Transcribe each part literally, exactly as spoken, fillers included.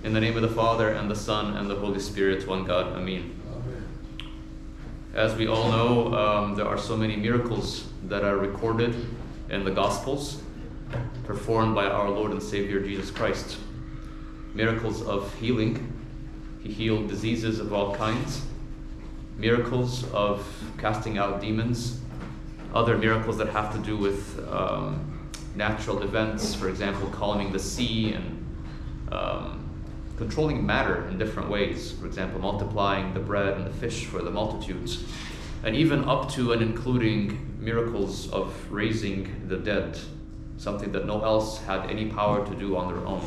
In the name of the Father, and the Son, and the Holy Spirit, one God. Amen. Amen. As we all know, um, there are so many miracles that are recorded in the Gospels, performed by our Lord and Savior Jesus Christ. Miracles of healing. He healed diseases of all kinds. Miracles of casting out demons. Other miracles that have to do with um, natural events, for example, calming the sea and um, controlling matter in different ways, for example, multiplying the bread and the fish for the multitudes, and even up to and including miracles of raising the dead, something that no one else had any power to do on their own.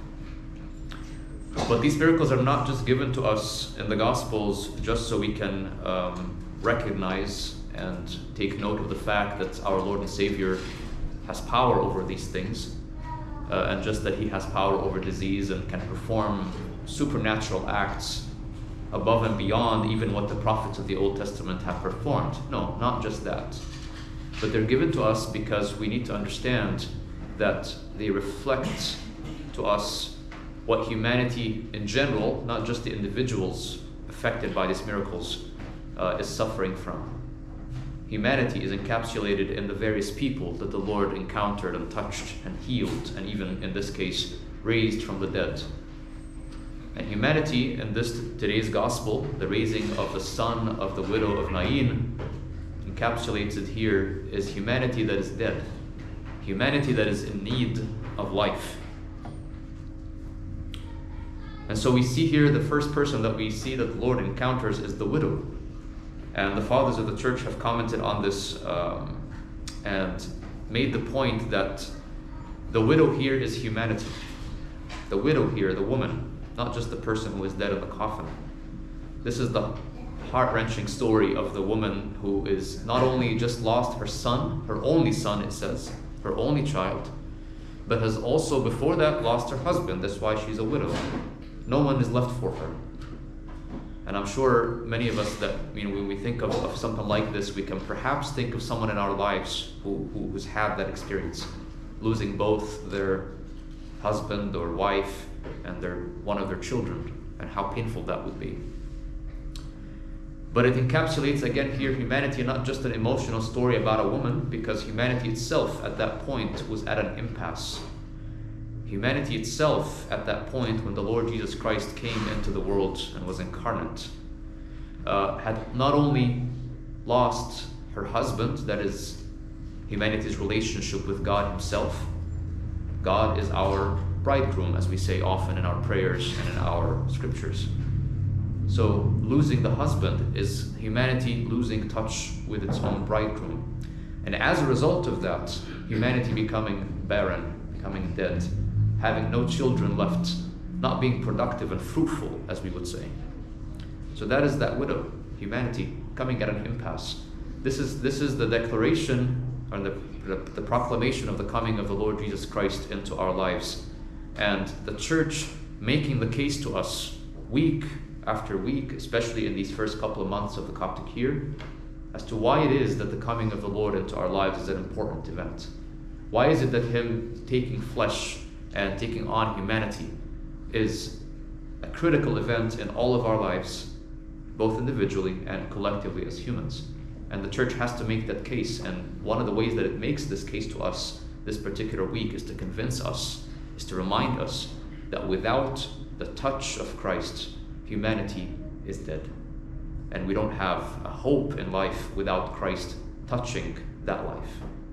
But these miracles are not just given to us in the Gospels just so we can um, recognize and take note of the fact that our Lord and Savior has power over these things. Uh, and just that he has power over disease and can perform supernatural acts above and beyond even what the prophets of the Old Testament have performed. No, not just that. But they're given to us because we need to understand that they reflect to us what humanity in general, not just the individuals affected by these miracles, uh, is suffering from. Humanity is encapsulated in the various people that the Lord encountered and touched and healed, and even in this case, raised from the dead. And humanity in this today's gospel, the raising of the son of the widow of Nain, encapsulated here is humanity that is dead, humanity that is in need of life. And so we see here the first person that we see that the Lord encounters is the widow. And the fathers of the church have commented on this um, and made the point that the widow here is humanity. The widow here, the woman, not just the person who is dead in the coffin. This is the heart-wrenching story of the woman who is not only just lost her son, her only son it says, her only child, but has also before that lost her husband. That's why she's a widow. No one is left for her. And I'm sure many of us that, you know, when we think of, of something like this, we can perhaps think of someone in our lives who, who who's had that experience, losing both their husband or wife and their one of their children, and how painful that would be. But it encapsulates again here humanity, not just an emotional story about a woman, because humanity itself at that point was at an impasse. Humanity itself, at that point when the Lord Jesus Christ came into the world and was incarnate, uh, had not only lost her husband, that is humanity's relationship with God himself. God is our bridegroom, as we say often in our prayers and in our scriptures. So losing the husband is humanity losing touch with its own bridegroom. And as a result of that, humanity becoming barren, becoming dead, having no children left, not being productive and fruitful, as we would say. So that is that widow, humanity coming at an impasse. This is this is the declaration or the, the, the proclamation of the coming of the Lord Jesus Christ into our lives. And the church making the case to us week after week, especially in these first couple of months of the Coptic year, as to why it is that the coming of the Lord into our lives is an important event. Why is it that him taking flesh and taking on humanity is a critical event in all of our lives, both individually and collectively as humans. And the church has to make that case, and one of the ways that it makes this case to us this particular week is to convince us, is to remind us that without the touch of Christ, humanity is dead. And we don't have a hope in life without Christ touching that life.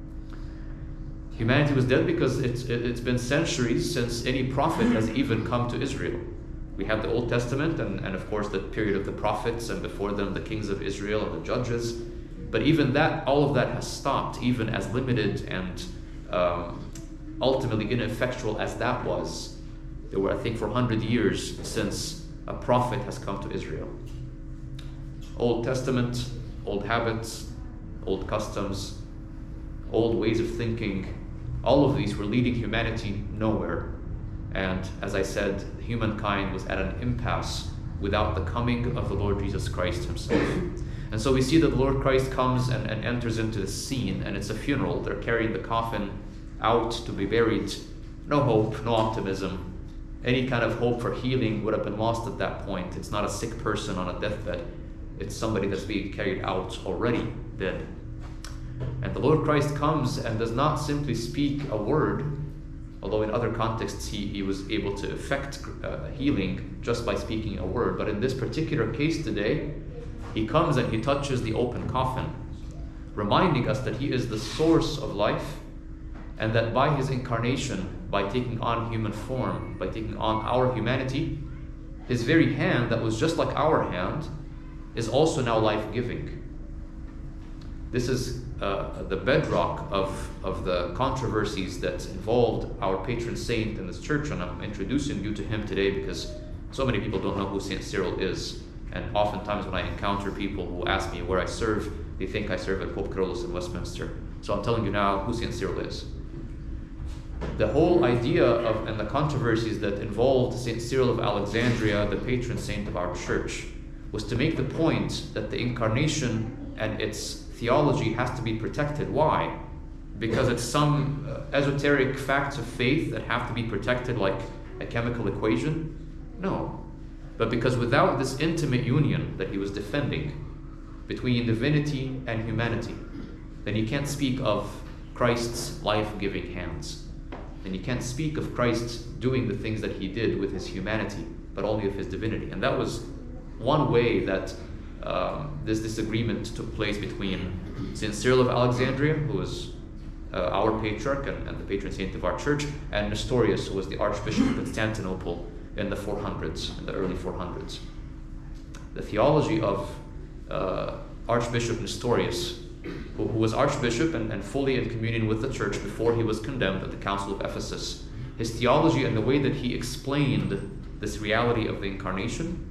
Humanity was dead because it's, it's been centuries since any prophet has even come to Israel. We have the Old Testament and, and of course the period of the prophets, and before them the kings of Israel and the judges. But even that, all of that has stopped, even as limited and um, ultimately ineffectual as that was. There were, I think, four hundred years since a prophet has come to Israel. Old Testament, old habits, old customs, old ways of thinking, all of these were leading humanity nowhere. And as I said, humankind was at an impasse without the coming of the Lord Jesus Christ himself. And so we see that the Lord Christ comes and, and enters into the scene, and it's a funeral. They're carrying the coffin out to be buried. No hope, no optimism. any kind of hope for healing would have been lost at that point. It's not a sick person on a deathbed. It's somebody that's being carried out already dead. And the Lord Christ comes and does not simply speak a word, although in other contexts he, he was able to effect uh, healing just by speaking a word. But in this particular case today, he comes and he touches the open coffin, reminding us that he is the source of life, and that by his incarnation, by taking on human form, by taking on our humanity, his very hand that was just like our hand is also now life-giving. This is uh, the bedrock of, of the controversies that involved our patron saint in this church, and I'm introducing you to him today because so many people don't know who Saint Cyril is. And oftentimes when I encounter people who ask me where I serve, they think I serve at Pope Kyrillos in Westminster. So I'm telling you now who Saint Cyril is. The whole idea of and the controversies that involved Saint Cyril of Alexandria, the patron saint of our church, was to make the point that the incarnation and its theology has to be protected. Why? Because it's some uh, esoteric facts of faith that have to be protected like a chemical equation? No. But because without this intimate union that he was defending between divinity and humanity, then you can't speak of Christ's life-giving hands. Then you can't speak of Christ doing the things that he did with his humanity, but only of his divinity. And that was one way that um, this disagreement took place between Saint Cyril of Alexandria, who was uh, our patriarch and, and the patron saint of our church, and Nestorius, who was the Archbishop of Constantinople in the four hundreds, in the early four hundreds. The theology of uh, Archbishop Nestorius, who, who was Archbishop and, and fully in communion with the church before he was condemned at the Council of Ephesus, his theology and the way that he explained this reality of the incarnation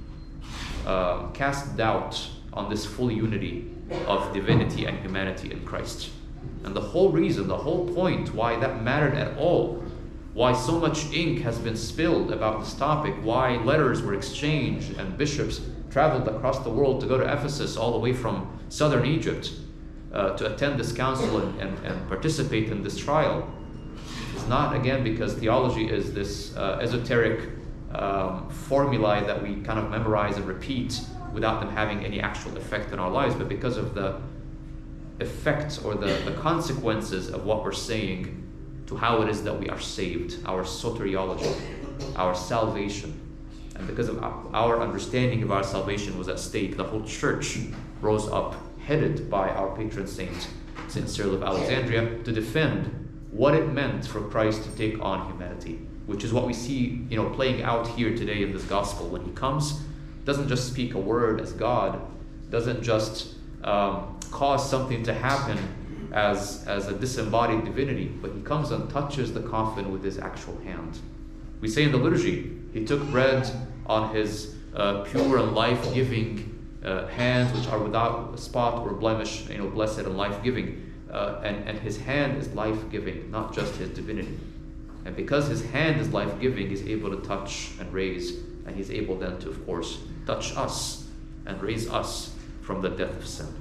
uh, cast doubt on this full unity of divinity and humanity in Christ. And the whole reason, the whole point why that mattered at all, why so much ink has been spilled about this topic, why letters were exchanged and bishops traveled across the world to go to Ephesus all the way from southern Egypt uh, to attend this council and, and, and participate in this trial, is not, again, because theology is this uh, esoteric um, formulae that we kind of memorize and repeat without them having any actual effect in our lives, but because of the effects or the, the consequences of what we're saying to how it is that we are saved, our soteriology, our salvation. And because of our understanding of our salvation was at stake, the whole church rose up, headed by our patron saint, Saint Cyril of Alexandria, to defend what it meant for Christ to take on humanity, which is what we see, you know, playing out here today in this gospel. When he comes, doesn't just speak a word as God, doesn't just um, cause something to happen as, as a disembodied divinity, but he comes and touches the coffin with his actual hand. We say in the liturgy, he took bread on his uh, pure and life-giving uh, hands, which are without spot or blemish, you know, blessed and life-giving. Uh, and, and his hand is life-giving, not just his divinity. And because his hand is life-giving, he's able to touch and raise, and he's able then to, of course, touch us and raise us from the death of sin.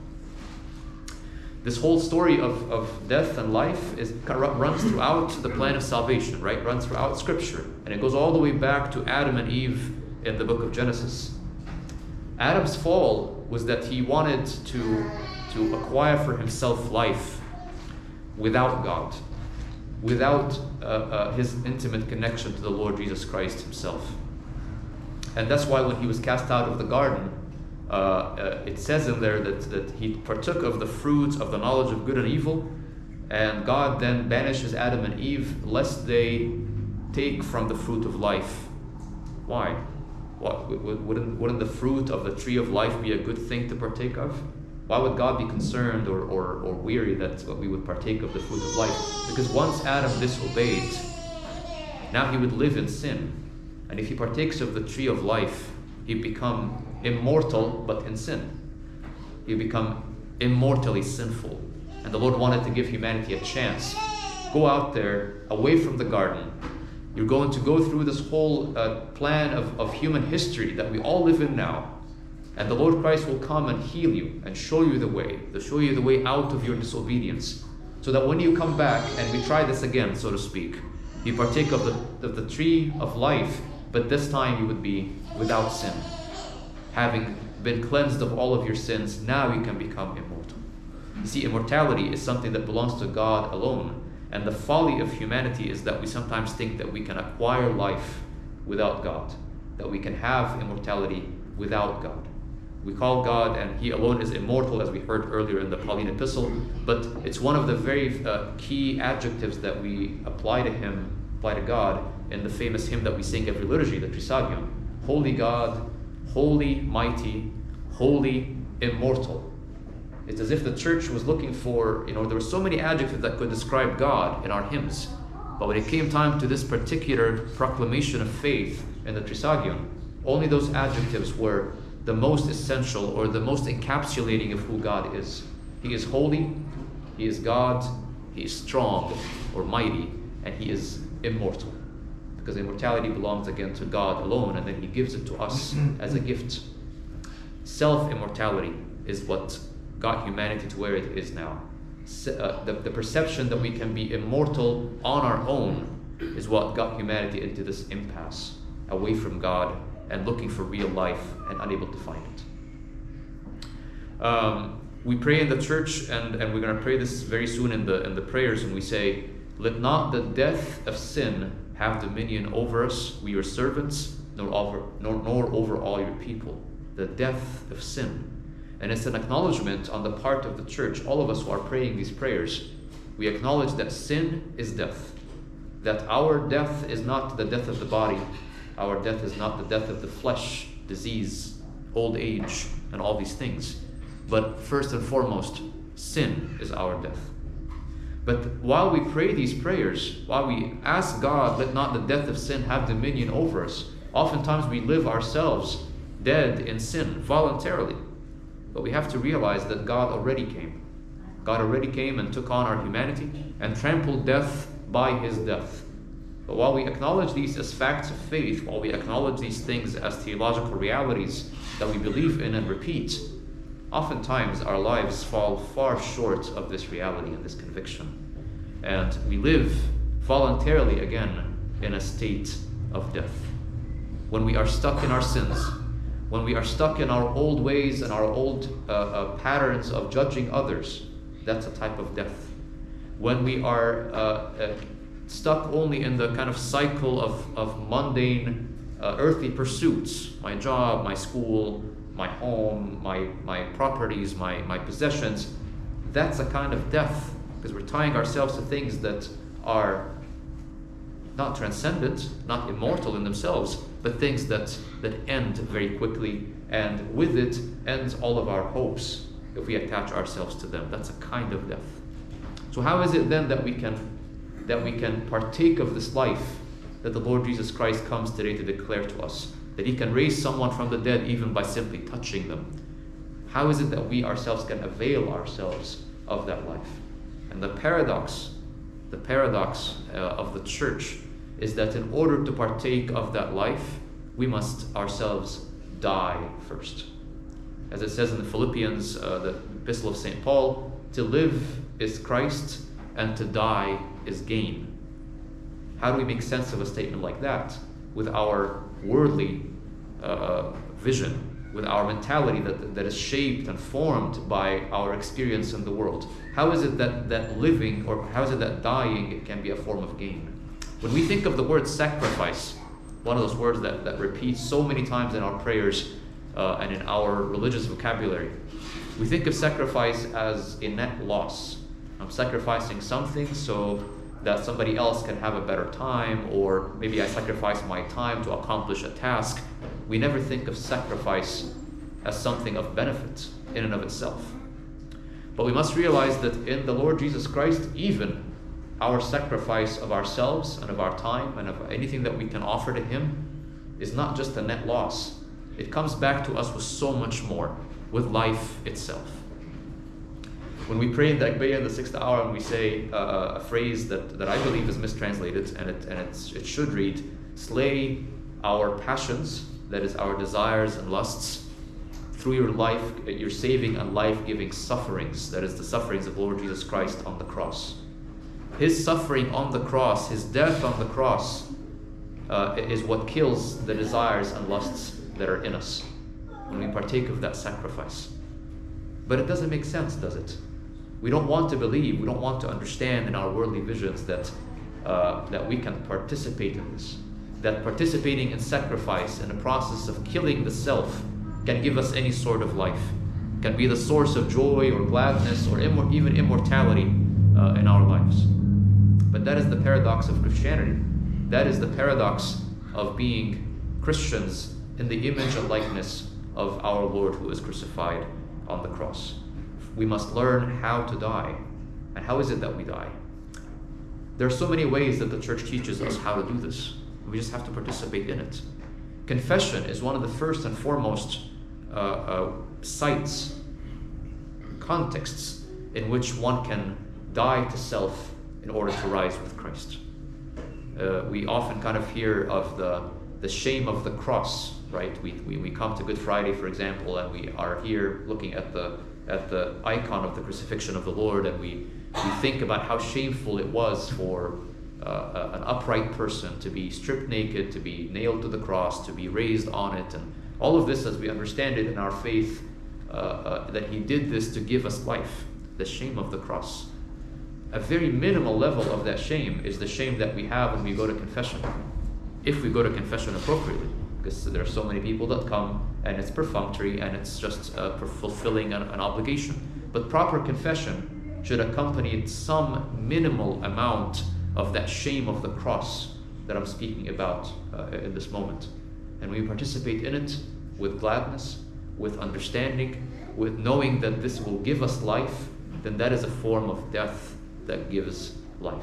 This whole story of, of death and life is runs throughout the plan of salvation, right? Runs throughout Scripture. And it goes all the way back to Adam and Eve in the book of Genesis. Adam's fall was that he wanted to, to acquire for himself life without God, without uh, uh, his intimate connection to the Lord Jesus Christ himself. And that's why when he was cast out of the garden, Uh, uh, it says in there that, that he partook of the fruits of the knowledge of good and evil, and God then banishes Adam and Eve lest they take from the fruit of life. Why? What, wouldn't, wouldn't the fruit of the tree of life be a good thing to partake of? Why would God be concerned or, or, or weary that we would partake of the fruit of life? Because once Adam disobeyed, now he would live in sin. And if he partakes of the tree of life, he'd become immortal, but in sin. You become immortally sinful. And the Lord wanted to give humanity a chance. Go out there, away from the garden. You're going to go through this whole uh, plan of, of human history that we all live in now. And the Lord Christ will come and heal you and show you the way, to show you the way out of your disobedience. So that when you come back and we try this again, so to speak, You partake of the, of the tree of life, but this time you would be without sin. Having been cleansed of all of your sins, now you can become immortal. You see, immortality is something that belongs to God alone. And the folly of humanity is that we sometimes think that we can acquire life without God, that we can have immortality without God. We call God, and He alone is immortal, as we heard earlier in the Pauline epistle, but it's one of the very uh, key adjectives that we apply to Him, apply to God, in the famous hymn that we sing every liturgy, the Trisagion. Holy God, holy, mighty, holy, immortal. It's as if the church was looking for, you know, there were so many adjectives that could describe God in our hymns. But when it came time to this particular proclamation of faith in the Trisagion, only those adjectives were the most essential or the most encapsulating of who God is. He is holy, He is God, He is strong or mighty, and He is immortal. Because immortality belongs again to God alone, and then He gives it to us as a gift. Self-immortality is what got humanity to where it is now. Uh, the, the perception that we can be immortal on our own is what got humanity into this impasse, away from God and looking for real life and unable to find it. Um, we pray in the church, and, and we're going to pray this very soon in the, in the prayers, and we say, "Let not the death of sin have dominion over us, we your servants, nor over, nor, nor over all your people." The death of sin. And it's an acknowledgement on the part of the church, all of us who are praying these prayers. We acknowledge that sin is death. That our death is not the death of the body. Our death is not the death of the flesh, disease, old age, and all these things. But first and foremost, sin is our death. But while we pray these prayers, while we ask God, let not the death of sin have dominion over us, oftentimes we live ourselves dead in sin voluntarily. But we have to realize that God already came. God already came and took on our humanity and trampled death by His death. But while we acknowledge these as facts of faith, while we acknowledge these things as theological realities that we believe in and repeat, oftentimes our lives fall far short of this reality and this conviction. And we live voluntarily again in a state of death. When we are stuck in our sins, when we are stuck in our old ways and our old uh, uh, patterns of judging others, that's a type of death. When we are uh, uh, stuck only in the kind of cycle of, of mundane uh, earthly pursuits, my job, my school, my home, my, my properties, my, my possessions, that's a kind of death, because we're tying ourselves to things that are not transcendent, not immortal in themselves, but things that, that end very quickly, and with it ends all of our hopes if we attach ourselves to them. That's a kind of death. So how is it then that we can that we can partake of this life that the Lord Jesus Christ comes today to declare to us? That He can raise someone from the dead even by simply touching them. How is it that we ourselves can avail ourselves of that life? And the paradox, the paradox uh, of the church is that in order to partake of that life, we must ourselves die first. As it says in the Philippians, uh, the epistle of Saint Paul, to live is Christ and to die is gain. How do we make sense of a statement like that with our worldly uh, vision, with our mentality that, that is shaped and formed by our experience in the world? How is it that, that living, or how is it that dying can be a form of gain? When we think of the word sacrifice, one of those words that, that repeats so many times in our prayers uh, and in our religious vocabulary, we think of sacrifice as a net loss. I'm sacrificing something so that somebody else can have a better time, or maybe I sacrifice my time to accomplish a task. We never think of sacrifice as something of benefit in and of itself. But we must realize that in the Lord Jesus Christ, even our sacrifice of ourselves and of our time and of anything that we can offer to Him is not just a net loss. It comes back to us with so much more, with life itself. When we pray in the Agpeya in the sixth hour and we say uh, a phrase that, that I believe is mistranslated, and it and it's, it should read, slay our passions, that is our desires and lusts, through your life, your saving and life-giving sufferings, that is the sufferings of Lord Jesus Christ on the cross. His suffering on the cross, his death on the cross, uh, is what kills the desires and lusts that are in us when we partake of that sacrifice. But it doesn't make sense, does it? We don't want to believe, we don't want to understand in our worldly visions that, uh, that we can participate in this. That participating in sacrifice, in the process of killing the self, can give us any sort of life, can be the source of joy or gladness or immor- even immortality uh, in our lives. But that is the paradox of Christianity. That is the paradox of being Christians in the image and likeness of our Lord who is crucified on the cross. We must learn how to die. And how is it that we die? There are so many ways that the church teaches us how to do this. We just have to participate in it. Confession is one of the first and foremost uh, uh, sites, contexts in which one can die to self in order to rise with Christ. Uh, we often kind of hear of the, the shame of the cross, right? We, we, we come to Good Friday, for example, and we are here looking at the, at the icon of the crucifixion of the Lord, and we, we think about how shameful it was for uh, an upright person to be stripped naked, to be nailed to the cross, to be raised on it, and all of this as we understand it in our faith, uh, uh, that he did this to give us life, the shame of the cross. A very minimal level of that shame is the shame that we have when we go to confession, if we go to confession appropriately, because there are so many people that come and it's perfunctory and it's just uh, fulfilling an, an obligation. But proper confession should accompany some minimal amount of that shame of the cross that I'm speaking about uh, in this moment. And when we participate in it with gladness, with understanding, with knowing that this will give us life, then that is a form of death that gives life.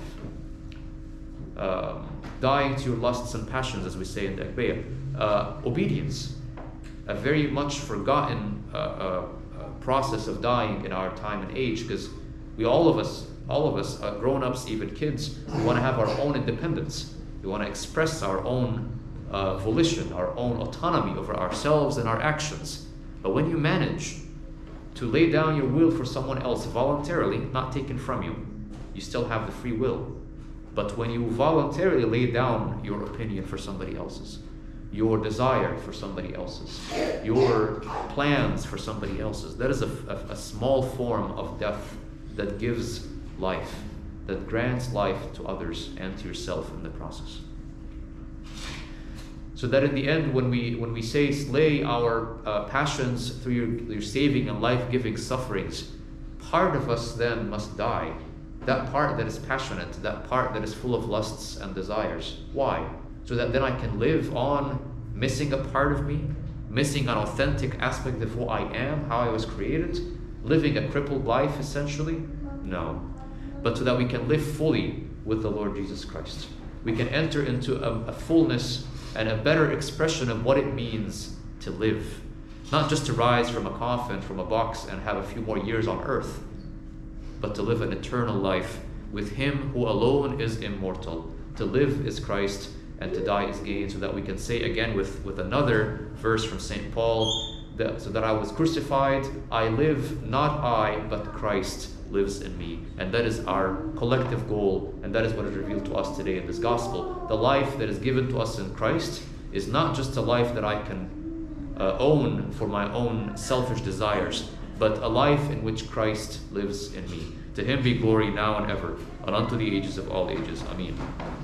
Um, dying to your lusts and passions, as we say in the Agpeya. Uh, obedience, a very much forgotten uh, uh, uh, process of dying in our time and age, because we all of us, all of us, uh, grown-ups, even kids, we want to have our own independence. We want to express our own uh, volition, our own autonomy over ourselves and our actions. But when you manage to lay down your will for someone else voluntarily, not taken from you, you still have the free will. But when you voluntarily lay down your opinion for somebody else's, your desire for somebody else's, your plans for somebody else's, that is a, a, a small form of death that gives life, that grants life to others and to yourself in the process. So that in the end, when we when we say slay our uh, passions through your, your saving and life-giving sufferings, part of us then must die. That part that is passionate, that part that is full of lusts and desires. Why? So that then I can live on missing a part of me, missing an authentic aspect of who I am, how I was created, living a crippled life essentially? No. But so that we can live fully with the Lord Jesus Christ. We can enter into a, a fullness and a better expression of what it means to live. Not just to rise from a coffin, from a box, and have a few more years on earth, but to live an eternal life with Him who alone is immortal. To live is Christ, and to die is gain, so that we can say again with, with another verse from Saint Paul, that, so that I was crucified, I live, not I, but Christ lives in me. And that is our collective goal, and that is what is revealed to us today in this gospel. The life that is given to us in Christ is not just a life that I can uh, own for my own selfish desires, but a life in which Christ lives in me. To Him be glory now and ever, and unto the ages of all ages. Amen.